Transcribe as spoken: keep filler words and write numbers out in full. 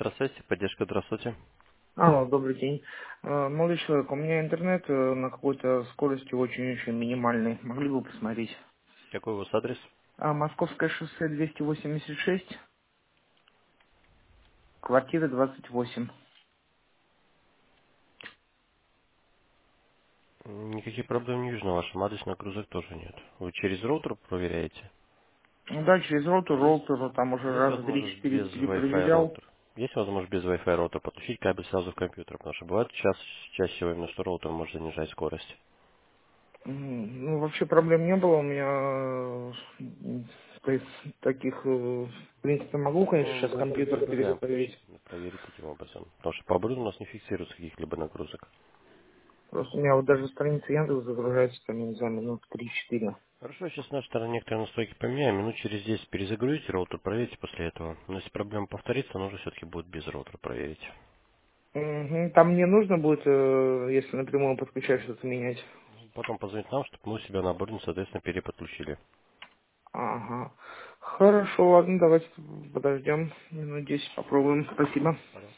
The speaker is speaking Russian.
Здравствуйте, поддержка, здравствуйте. Алло, добрый день. Э, Молодой человек, у меня интернет э, на какой-то скорости очень-очень минимальный. Могли бы посмотреть? Какой у вас адрес? А, Московское шоссе двести восемьдесят шесть, квартира двадцать восемь. Никаких проблем не вижу на вашем адресе, нагрузок тоже нет. Вы через роутер проверяете? Ну да, через роутер, Есть, роутер, там уже есть раза возможность три-четыре без Wi-Fi перепроверял. роутер. Есть возможность без Wi-Fi роутера подключить кабель сразу в компьютер, потому что бывает час, чаще всего именно, что роутер может занижать скорость. М, Ну, вообще проблем не было. У меня э, то есть, таких, э, в принципе, могу, конечно, Ну, сейчас мы это и компьютер предлагаем перепроверить. включить, проверить таким образом. Потому что по оборудованию у нас не фиксируется каких-либо нагрузок. Просто у меня вот даже страница Яндекс загружается, там, я не знаю, минут три-четыре. Хорошо, сейчас на нашей стороне некоторые настройки поменяем. Минут через десять перезагрузите роутер, проверьте после этого. Но если проблема повторится, нужно все-таки будет без роутера проверить. Мгм. Там мне нужно будет, э, если напрямую подключать, что-то менять. Потом позвонить нам, чтобы мы у себя на оборудование, соответственно, переподключили. Ага. Хорошо, ладно, давайте подождем. Минут десять попробуем. Спасибо.